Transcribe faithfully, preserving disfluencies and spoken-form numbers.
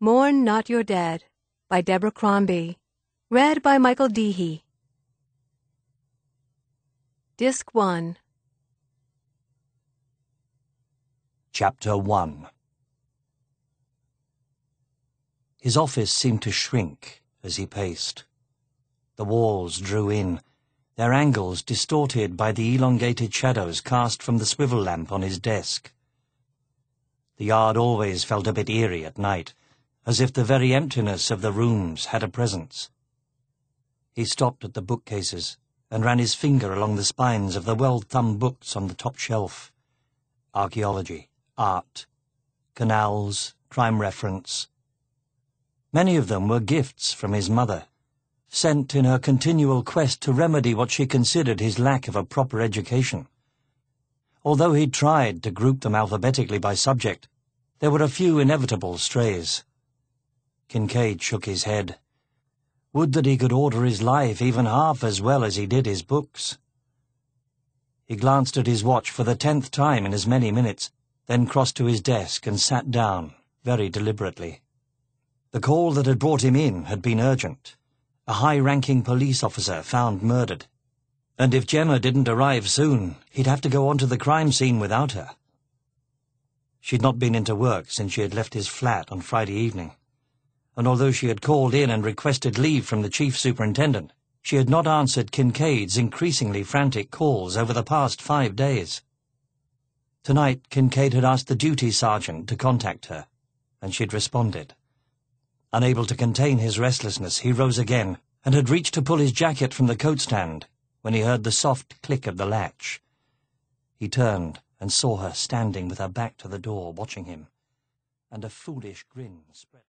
Mourn Not Your Dead by Deborah Crombie. Read by Michael Deehee. Disc one. Chapter one. His office seemed to shrink as he paced. The walls drew in, their angles distorted by the elongated shadows cast from the swivel lamp on his desk. The yard always felt a bit eerie at night, as if the very emptiness of the rooms had a presence. He stopped at the bookcases and ran his finger along the spines of the well-thumbed books on the top shelf. Archaeology, art, canals, crime reference. Many of them were gifts from his mother, sent in her continual quest to remedy what she considered his lack of a proper education. Although he'd tried to group them alphabetically by subject, there were a few inevitable strays. Kincaid shook his head. Would that he could order his life even half as well as he did his books. He glanced at his watch for the tenth time in as many minutes, then crossed to his desk and sat down, very deliberately. The call that had brought him in had been urgent. A high-ranking police officer found murdered. And if Gemma didn't arrive soon, he'd have to go on to the crime scene without her. She'd not been into work since she had left his flat on Friday evening, and although she had called in and requested leave from the chief superintendent, she had not answered Kincaid's increasingly frantic calls over the past five days. Tonight, Kincaid had asked the duty sergeant to contact her, and she'd responded. Unable to contain his restlessness, he rose again and had reached to pull his jacket from the coat stand when he heard the soft click of the latch. He turned and saw her standing with her back to the door, watching him, and a foolish grin spread.